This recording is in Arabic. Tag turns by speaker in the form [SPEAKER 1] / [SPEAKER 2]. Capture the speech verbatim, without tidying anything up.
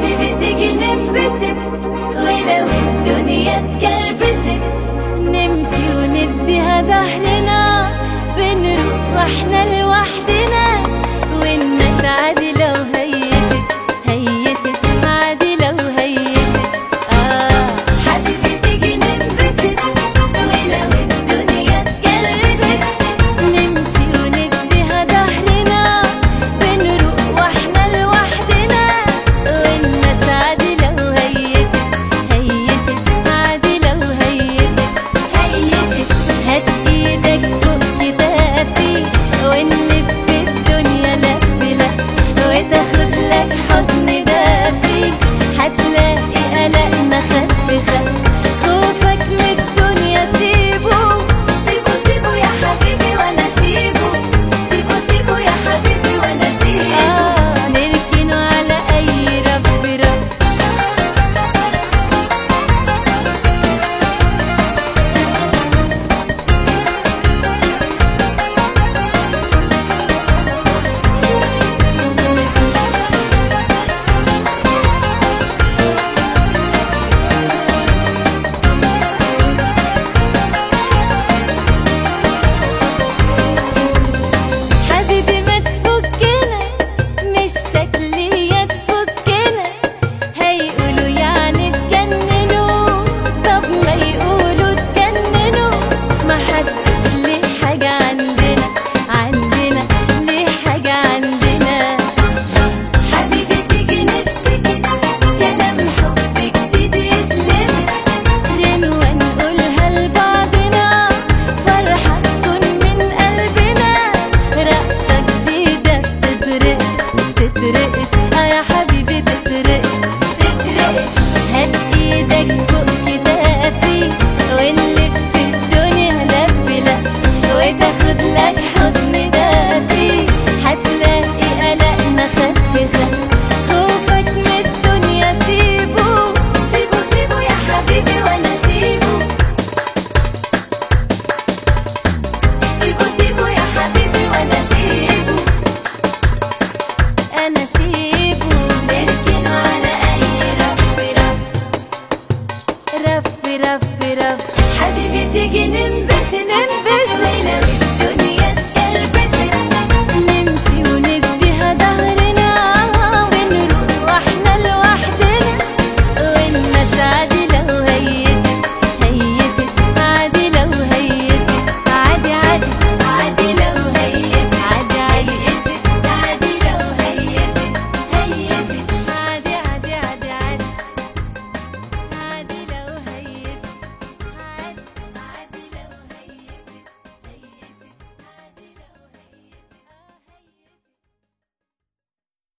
[SPEAKER 1] حبيبي تيجي ننبسط، ولو الدنيا اتكربست نمشي ونديها ظهرنا، بنروح واحنا لوحدنا، والناس عادي لو هيست هيست عادي لو هيست. آه حبيبي تيجي ننبسط، ولو الدنيا اتكربست نمشي ونديها ظهرنا، بنروح واحنا لوحدنا، والناس عادي لو هيست هيست عادي لو هيست هيست. هات ايدك فوق كتافي ونلف الدنيا لف لف، وتاخد لك حضن دافي، هتلاقي قلقنا خف خف، خوفك من الدنيا سيبه سيبه سيبه يا حبيبي وانا سيبه، سيبه سيبه يا حبيبي وانا سيبه. آه نركنه على اي رف رف. حبيبي ما تفكنا مش شكلية تفكنا، هيقولوا يعني اتجننوا، طب ما يقولوا اتجننوا، ما حدش ليه حاجة عندنا عندنا ليه حاجة عندنا. حبيبي تيجي نفتكر كلام حب جديد يتلمس، غنوة نقولها لبعضنا، فرحة تكون من قلبنا، رقصة جديدة بتترقص تترقص. اه يا حبيبي تترقص تترقص. هات ايدك فوق كتافي ونلف الدنيا لف لف، وتاخد لك